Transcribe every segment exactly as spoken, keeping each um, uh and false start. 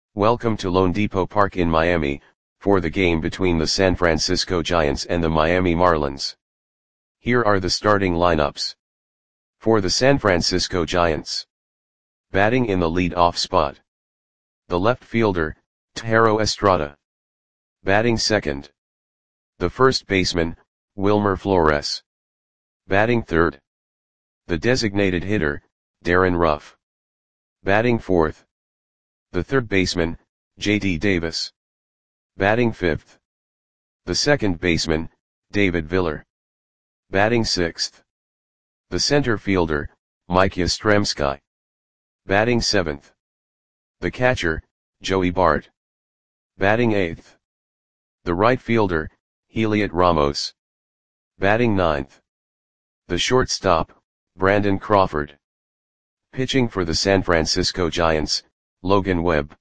Welcome to loanDepot Park in Miami, for the game between the San Francisco Giants and the Miami Marlins. Here are the starting lineups. For the San Francisco Giants. Batting in the lead-off spot. The left fielder, Thairo Estrada. Batting second. The first baseman, Wilmer Flores. Batting third. The designated hitter, Darin Ruf. Batting fourth. The third baseman, J D Davis. Batting fifth. The second baseman, David Viller. Batting sixth. The center fielder, Mike Yastrzemski. Batting seventh. The catcher, Joey Bart. Batting eighth. The right fielder, Heliot Ramos. Batting ninth. The shortstop, Brandon Crawford. Pitching for the San Francisco Giants, Logan Webb.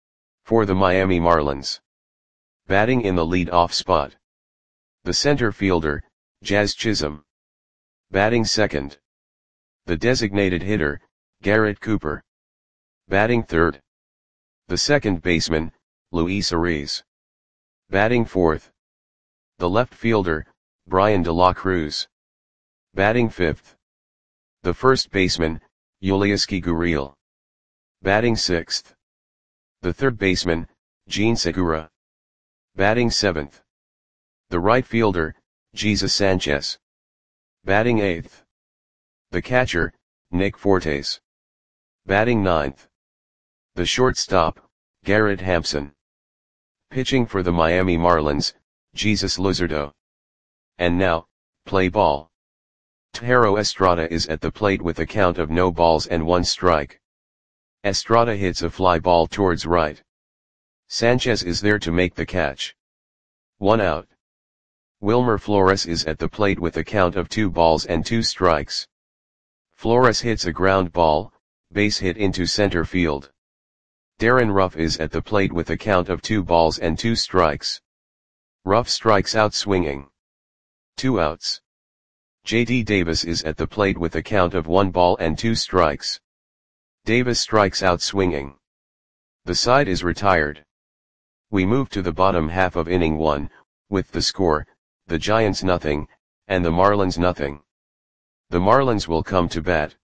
For the Miami Marlins. Batting in the lead-off spot. The center fielder, Jazz Chisholm. Batting second. The designated hitter, Garrett Cooper. Batting third. The second baseman, Luis Ariz. Batting fourth. The left fielder, Bryan De La Cruz. Batting fifth. The first baseman, Yulieski Gurriel. Batting sixth. The third baseman, Jean Segura. Batting seventh. The right fielder, Jesus Sanchez. Batting eighth. The catcher, Nick Fortes. Batting ninth. The shortstop, Garrett Hampson. Pitching for the Miami Marlins, Jesus Luzardo. And now, play ball. Thairo Estrada is at the plate with a count of no balls and one strike. Estrada hits a fly ball towards right. Sanchez is there to make the catch. One out. Wilmer Flores is at the plate with a count of two balls and two strikes. Flores hits a ground ball, base hit into center field. Darin Ruf is at the plate with a count of two balls and two strikes. Ruf strikes out swinging. Two outs. J D Davis is at the plate with a count of one ball and two strikes. Davis strikes out swinging. The side is retired. We move to the bottom half of inning one, with the score, the Giants nothing, and the Marlins nothing. The Marlins will come to bat.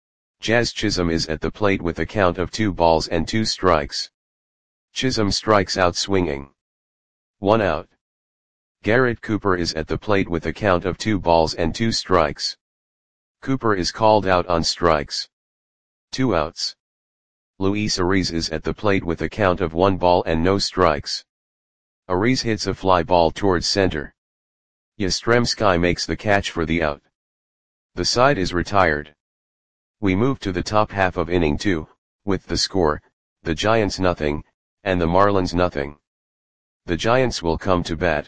Jazz Chisholm is at the plate with a count of two balls and two strikes. Chisholm strikes out swinging. One out. Garrett Cooper is at the plate with a count of two balls and two strikes. Cooper is called out on strikes. Two outs. Luis Ariz is at the plate with a count of one ball and no strikes. Ariz hits a fly ball towards center. Yastrzemski makes the catch for the out. The side is retired. We move to the top half of inning two, with the score, the Giants nothing, and the Marlins nothing. The Giants will come to bat.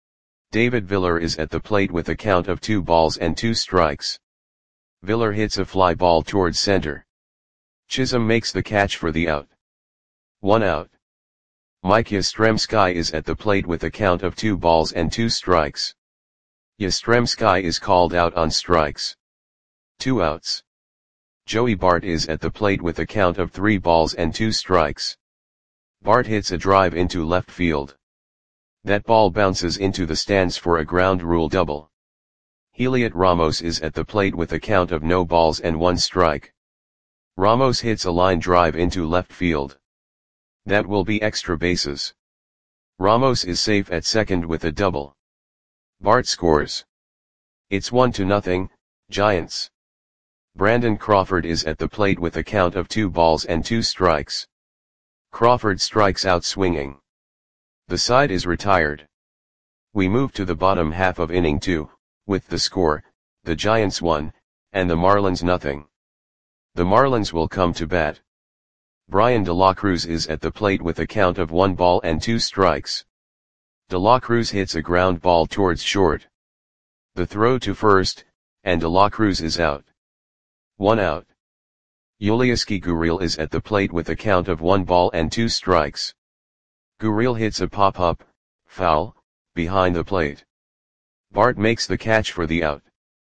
David Viller is at the plate with a count of two balls and two strikes. Viller hits a fly ball towards center. Chisholm makes the catch for the out. One out. Mike Yastrzemski is at the plate with a count of two balls and two strikes. Yastrzemski is called out on strikes. Two outs. Joey Bart is at the plate with a count of three balls and two strikes. Bart hits a drive into left field. That ball bounces into the stands for a ground rule double. Heliot Ramos is at the plate with a count of no balls and one strike. Ramos hits a line drive into left field. That will be extra bases. Ramos is safe at second with a double. Bart scores. It's one to nothing, Giants. Brandon Crawford is at the plate with a count of two balls and two strikes. Crawford strikes out swinging. The side is retired. We move to the bottom half of inning two, with the score, the Giants one, and the Marlins nothing. The Marlins will come to bat. Bryan De La Cruz is at the plate with a count of one ball and two strikes. De La Cruz hits a ground ball towards short. The throw to first, and De La Cruz is out. One out. Yulieski Gurriel is at the plate with a count of one ball and two strikes. Gurriel hits a pop-up, foul, behind the plate. Bart makes the catch for the out.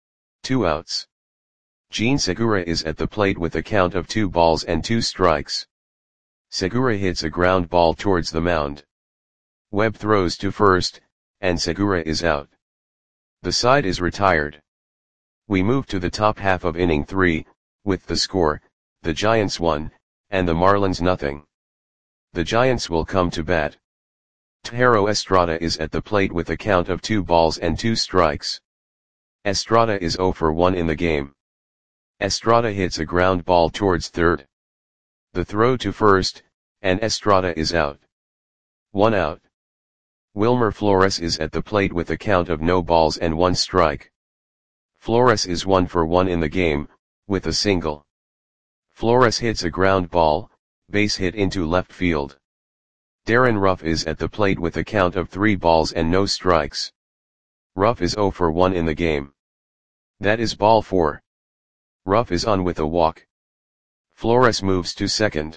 Two outs. Jean Segura is at the plate with a count of two balls and two strikes. Segura hits a ground ball towards the mound. Webb throws to first, and Segura is out. The side is retired. We move to the top half of inning three, with the score, the Giants one, and the Marlins nothing. The Giants will come to bat. Thairo Estrada is at the plate with a count of two balls and two strikes. Estrada is oh for one in the game. Estrada hits a ground ball towards third. The throw to first, and Estrada is out. One out. Wilmer Flores is at the plate with a count of no balls and one strike. Flores is one for one in the game, with a single. Flores hits a ground ball, base hit into left field. Darren Ruff is at the plate with a count of three balls and no strikes. Ruff is oh for one in the game. That is ball four. Ruff is on with a walk. Flores moves to second.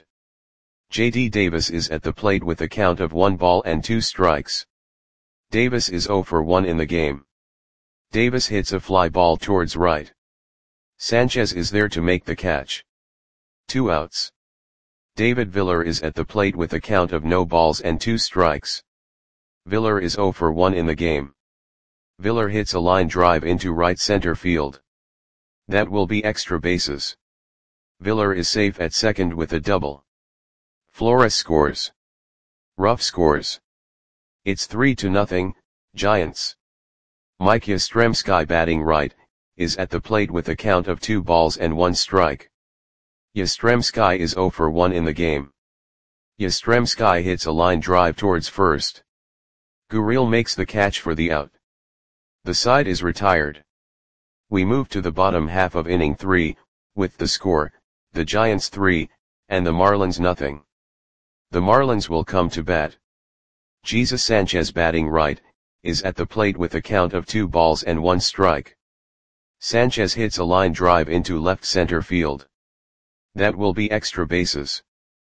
J D Davis is at the plate with a count of one ball and two strikes. Davis is oh for one in the game. Davis hits a fly ball towards right. Sanchez is there to make the catch. Two outs. David Villar is at the plate with a count of no balls and two strikes. Villar is oh for one in the game. Villar hits a line drive into right center field. That will be extra bases. Villar is safe at second with a double. Flores scores. Ruff scores. It's three to nothing, Giants. Mike Yastrzemski, batting right, is at the plate with a count of two balls and one strike. Yastrzemski is oh for one in the game. Yastrzemski hits a line drive towards first. Gurriel makes the catch for the out. The side is retired. We move to the bottom half of inning three, with the score, the Giants three, and the Marlins nothing. The Marlins will come to bat. Jesus Sanchez, batting right, is at the plate with a count of two balls and one strike. Sanchez hits a line drive into left center field. That will be extra bases.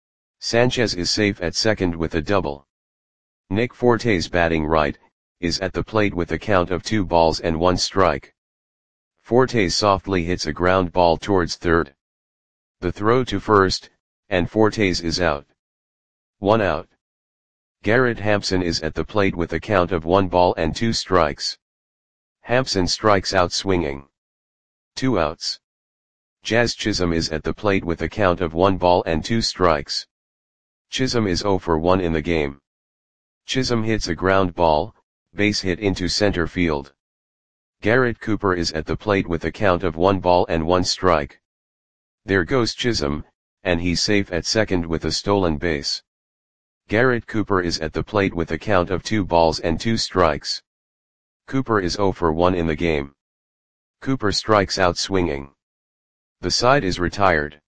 Sanchez is safe at second with a double. Nick Fortes, batting right, is at the plate with a count of two balls and one strike. Fortes softly hits a ground ball towards third. The throw to first, and Fortes is out. One out. Garrett Hampson is at the plate with a count of one ball and two strikes. Hampson strikes out swinging. Two outs. Jazz Chisholm is at the plate with a count of one ball and two strikes. Chisholm is oh for one in the game. Chisholm hits a ground ball, base hit into center field. Garrett Cooper is at the plate with a count of one ball and one strike. There goes Chisholm, and he's safe at second with a stolen base. Garrett Cooper is at the plate with a count of two balls and two strikes. Cooper is oh for one in the game. Cooper strikes out swinging. The side is retired.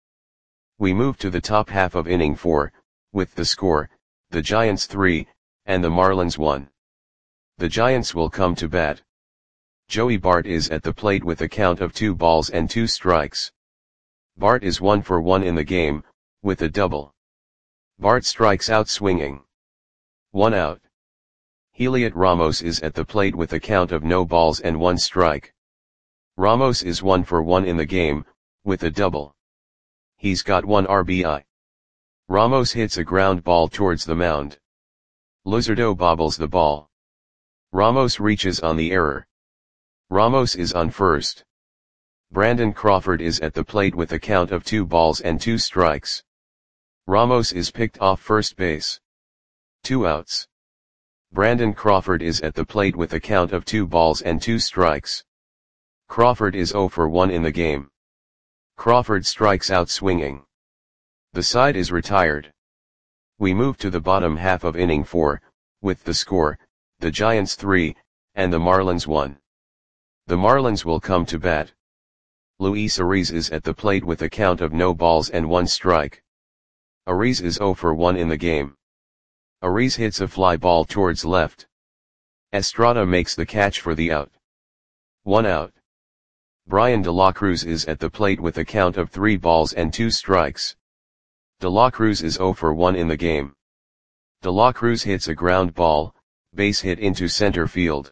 We move to the top half of inning four, with the score, the Giants three, and the Marlins one. The Giants will come to bat. Joey Bart is at the plate with a count of two balls and two strikes. Bart is one for one in the game, with a double. Bart strikes out swinging. One out. Heliot Ramos is at the plate with a count of no balls and one strike. Ramos is one for one in the game, with a double. He's got one R B I. Ramos hits a ground ball towards the mound. Luzardo bobbles the ball. Ramos reaches on the error. Ramos is on first. Brandon Crawford is at the plate with a count of two balls and two strikes. Ramos is picked off first base. Two outs. Brandon Crawford is at the plate with a count of two balls and two strikes. Crawford is oh for one in the game. Crawford strikes out swinging. The side is retired. We move to the bottom half of inning four, with the score, the Giants three, and the Marlins one. The Marlins will come to bat. Luis Ariz is at the plate with a count of no balls and one strike. Ariz is oh for one in the game. Ariz hits a fly ball towards left. Estrada makes the catch for the out. One out. Brian De La Cruz is at the plate with a count of three balls and two strikes. De La Cruz is oh for one in the game. De La Cruz hits a ground ball, base hit into center field.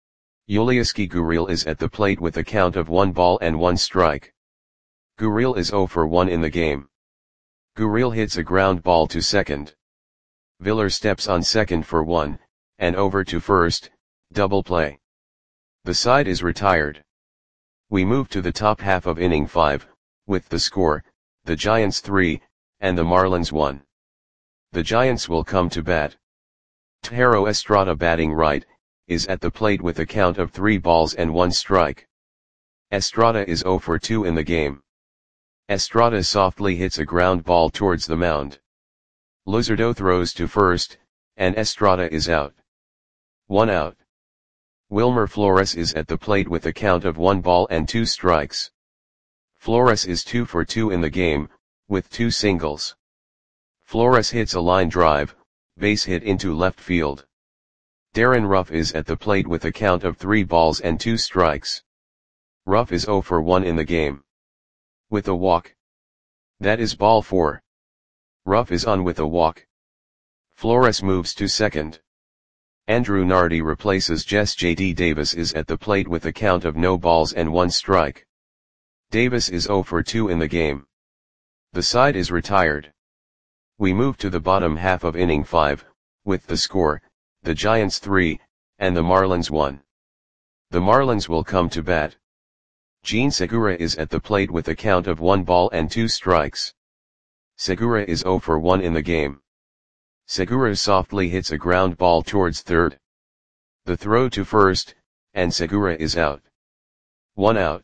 Yulieski Gurriel is at the plate with a count of one ball and one strike. Gurriel is oh for one in the game. Gurriel hits a ground ball to second. Viller steps on second for one, and over to first, double play. The side is retired. We move to the top half of inning five, with the score, the Giants three, and the Marlins one. The Giants will come to bat. Thairo Estrada, batting right, is at the plate with a count of three balls and one strike. Estrada is zero for two in the game. Estrada softly hits a ground ball towards the mound. Luzardo throws to first, and Estrada is out. One out. Wilmer Flores is at the plate with a count of one ball and two strikes. Flores is two for two in the game, with two singles. Flores hits a line drive, base hit into left field. Darren Ruff is at the plate with a count of three balls and two strikes. Ruff is zero for one in the game. With a walk. That is ball four. Ruff is on with a walk. Flores moves to second. Andrew Nardi replaces Jess J D. Davis is at the plate with a count of no balls and one strike. Davis is zero for two in the game. The side is retired. We move to the bottom half of inning five, with the score, the Giants three, and the Marlins one. The Marlins will come to bat. Jean Segura is at the plate with a count of one ball and two strikes. Segura is zero for one in the game. Segura softly hits a ground ball towards third. The throw to first, and Segura is out. One out.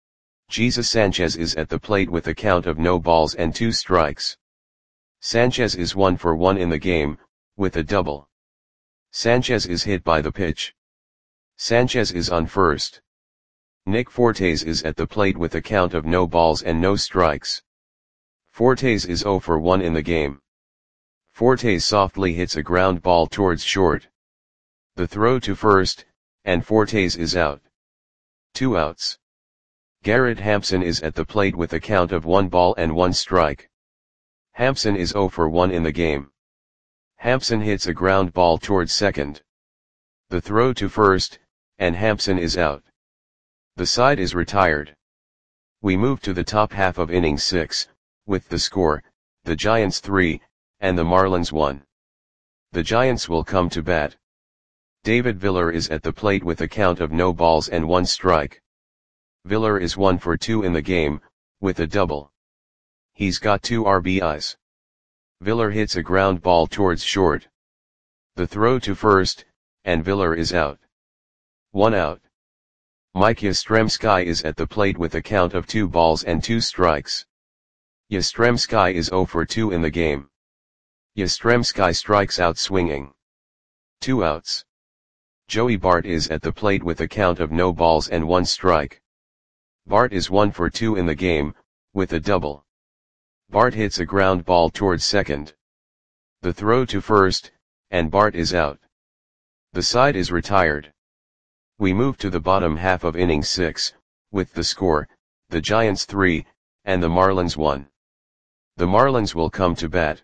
Jesus Sanchez is at the plate with a count of no balls and two strikes. Sanchez is one for one in the game, with a double. Sanchez is hit by the pitch. Sanchez is on first. Nick Fortes is at the plate with a count of no balls and no strikes. Fortes is zero for one in the game. Fortes softly hits a ground ball towards short. The throw to first, and Fortes is out. Two outs. Garrett Hampson is at the plate with a count of one ball and one strike. Hampson is zero for one in the game. Hampson hits a ground ball towards second. The throw to first, and Hampson is out. The side is retired. We move to the top half of inning six, with the score, the Giants three, and the Marlins one. The Giants will come to bat. David Viller is at the plate with a count of no balls and one strike. Viller is one for two in the game, with a double. He's got two R B Is. Viller hits a ground ball towards short. The throw to first, and Viller is out. One out. Mike Yastrzemski is at the plate with a count of two balls and two strikes. Yastrzemski is zero for two in the game. Yastrzemski strikes out swinging. Two outs. Joey Bart is at the plate with a count of no balls and one strike. Bart is one for two in the game, with a double. Bart hits a ground ball towards second. The throw to first, and Bart is out. The side is retired. We move to the bottom half of inning six, with the score, the Giants three, and the Marlins one. The Marlins will come to bat.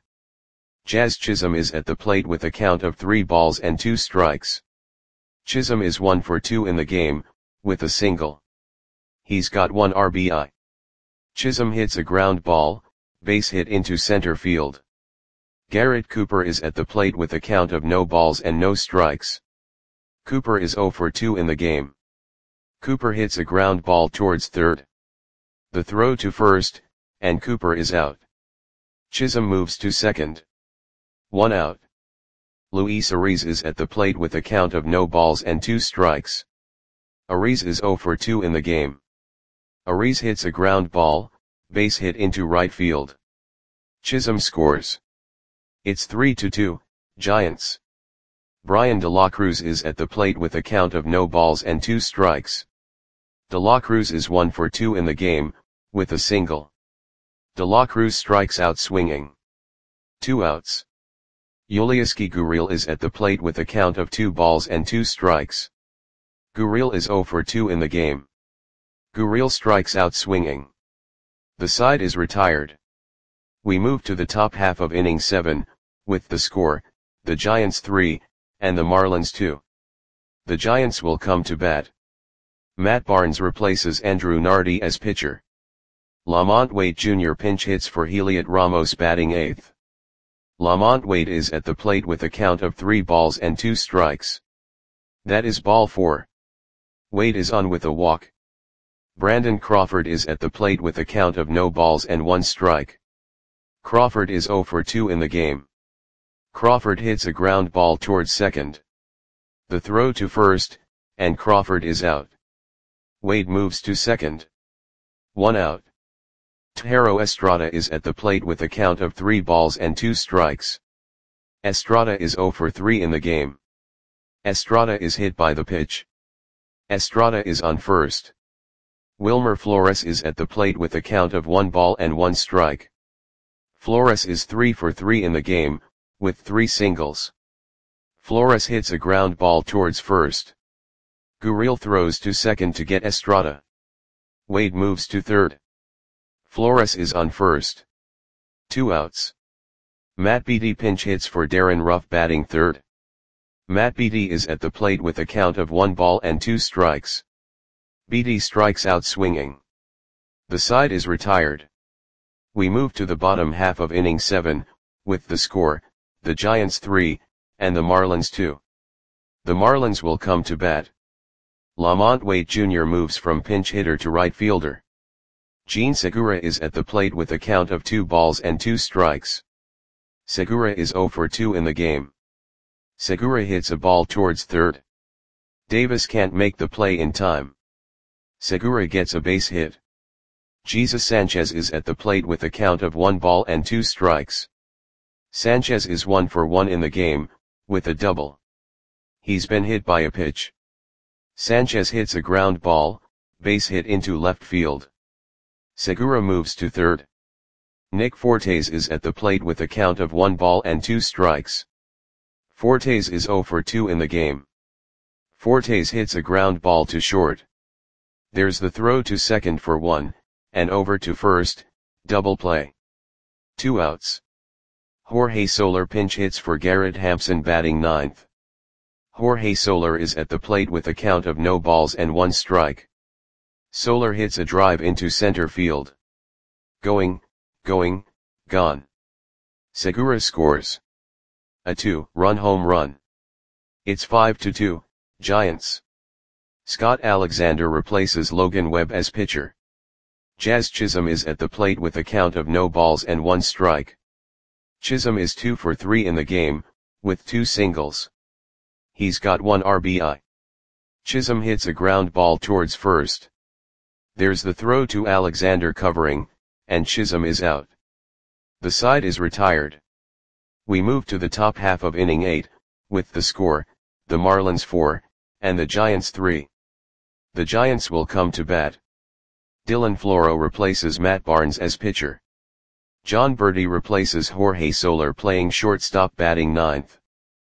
Jazz Chisholm is at the plate with a count of three balls and two strikes. Chisholm is one for two in the game, with a single. He's got one R B I. Chisholm hits a ground ball, base hit into center field. Garrett Cooper is at the plate with a count of no balls and no strikes. Cooper is zero for two in the game. Cooper hits a ground ball towards third. The throw to first, and Cooper is out. Chisholm moves to second. One out. Luis Ariz is at the plate with a count of no balls and two strikes. Ariz is zero for two in the game. Ariz hits a ground ball, base hit into right field. Chisholm scores. It's three to two, Giants. Brian De La Cruz is at the plate with a count of no balls and two strikes. De La Cruz is one for two in the game, with a single. De La Cruz strikes out swinging. Two outs. Yulieski Gurriel is at the plate with a count of two balls and two strikes. Gurriel is zero for two in the game. Gurriel strikes out swinging. The side is retired. We move to the top half of inning seven, with the score, the Giants three, and the Marlins two. The Giants will come to bat. Matt Barnes replaces Andrew Nardi as pitcher. Lamont Wade Junior pinch hits for Heliot Ramos batting eighth. Lamont Wade is at the plate with a count of three balls and two strikes. That is ball four. Wade is on with a walk. Brandon Crawford is at the plate with a count of no balls and one strike. Crawford is oh for two in the game. Crawford hits a ground ball towards second. The throw to first, and Crawford is out. Wade moves to second. One out. Thairo Estrada is at the plate with a count of three balls and two strikes. Estrada is oh for three in the game. Estrada is hit by the pitch. Estrada is on first. Wilmer Flores is at the plate with a count of one ball and one strike. Flores is three for three in the game, with three singles. Flores hits a ground ball towards first. Gurriel throws to second to get Estrada. Wade moves to third. Flores is on first. Two outs. Matt Beattie pinch hits for Darren Ruff batting third. Matt Beattie is at the plate with a count of one ball and two strikes. Beattie strikes out swinging. The side is retired. We move to the bottom half of inning seven, with the score, the Giants three, and the Marlins two. The Marlins will come to bat. Lamont Wade Junior moves from pinch hitter to right fielder. Jean Segura is at the plate with a count of two balls and two strikes. Segura is oh for two in the game. Segura hits a ball towards third. Davis can't make the play in time. Segura gets a base hit. Jesus Sanchez is at the plate with a count of one ball and two strikes. Sanchez is one for one in the game, with a double. He's been hit by a pitch. Sanchez hits a ground ball, base hit into left field. Segura moves to third. Nick Fortes is at the plate with a count of one ball and two strikes. Fortes is oh for two in the game. Fortes hits a ground ball to short. There's the throw to second for one, and over to first, double play. Two outs. Jorge Soler pinch hits for Garrett Hampson batting ninth. Jorge Soler is at the plate with a count of no balls and one strike. Soler hits a drive into center field. Going, going, gone. Segura scores a two-run home run. It's five to two, Giants. Scott Alexander replaces Logan Webb as pitcher. Jazz Chisholm is at the plate with a count of no balls and one strike. Chisholm is two for three in the game, with two singles. He's got one R B I. Chisholm hits a ground ball towards first. There's the throw to Alexander covering, and Chisholm is out. The side is retired. We move to the top half of inning eight, with the score, the Marlins four, and the Giants three. The Giants will come to bat. Dylan Floro replaces Matt Barnes as pitcher. John Berti replaces Jorge Soler playing shortstop batting ninth.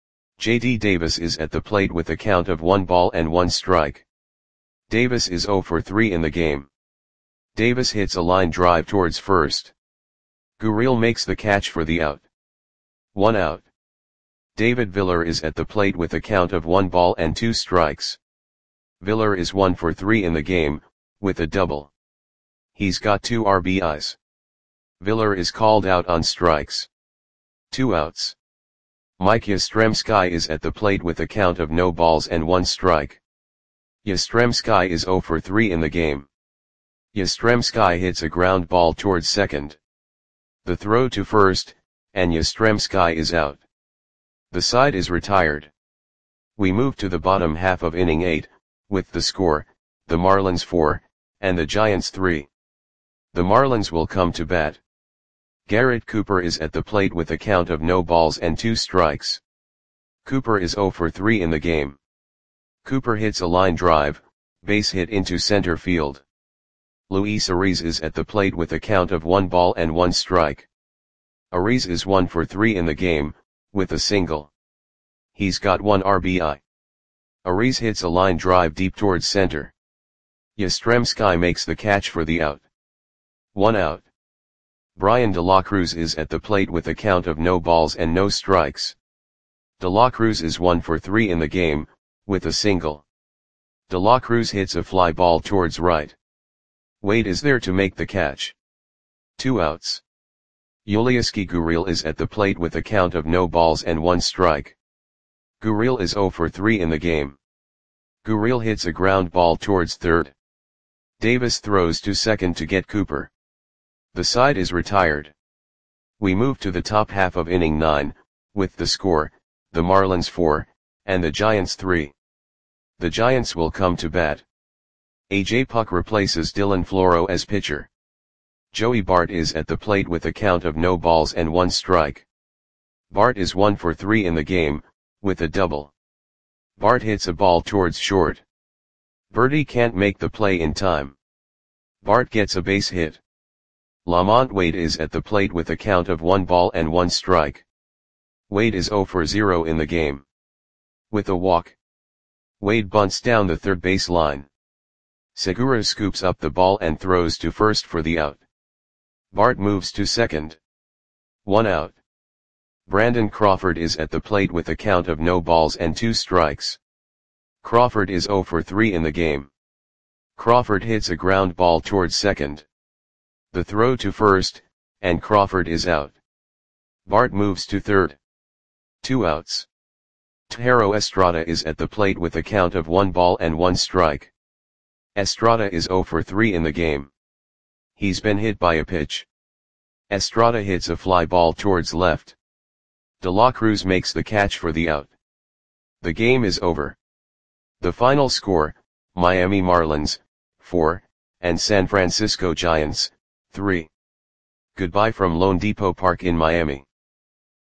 J D Davis is at the plate with a count of one ball and one strike. Davis is oh for three in the game. Davis hits a line drive towards first. Gurriel makes the catch for the out. One out. David Villar is at the plate with a count of one ball and two strikes. Villar is one for three in the game, with a double. He's got two R B Is. Villar is called out on strikes. Two outs. Mike Yastrzemski is at the plate with a count of no balls and one strike. Yastrzemski is oh for three in the game. Yastrzemski hits a ground ball towards second. The throw to first, and Yastrzemski is out. The side is retired. We move to the bottom half of inning eight, with the score, the Marlins four, and the Giants three. The Marlins will come to bat. Garrett Cooper is at the plate with a count of no balls and two strikes. Cooper is oh for three in the game. Cooper hits a line drive, base hit into center field. Luis Ariz is at the plate with a count of one ball and one strike. Ariz is one for three in the game, with a single. He's got one R B I. Ariz hits a line drive deep towards center. Yastrzemski makes the catch for the out. One out. Brian De La Cruz is at the plate with a count of no balls and no strikes. De La Cruz is one for three in the game, with a single. De La Cruz hits a fly ball towards right. Wade is there to make the catch. Two outs. Yulieski Gurriel is at the plate with a count of no balls and one strike. Gurriel is zero for three in the game. Gurriel hits a ground ball towards third. Davis throws to second to get Cooper. The side is retired. We move to the top half of inning nine, with the score, the Marlins four, and the Giants three. The Giants will come to bat. A J Puk replaces Dylan Floro as pitcher. Joey Bart is at the plate with a count of no balls and one strike. Bart is one for three in the game, with a double. Bart hits a ball towards short. Birdie can't make the play in time. Bart gets a base hit. Lamont Wade is at the plate with a count of one ball and one strike. Wade is zero for zero in the game. With a walk, Wade bunts down the third base line. Segura scoops up the ball and throws to first for the out. Bart moves to second. One out. Brandon Crawford is at the plate with a count of no balls and two strikes. Crawford is zero for three in the game. Crawford hits a ground ball towards second. The throw to first, and Crawford is out. Bart moves to third. Two outs. Thairo Estrada is at the plate with a count of one ball and one strike. Estrada is zero for three in the game. He's been hit by a pitch. Estrada hits a fly ball towards left. De La Cruz makes the catch for the out. The game is over. The final score, Miami Marlins, four, and San Francisco Giants, three. Goodbye from Lone Depot Park in Miami.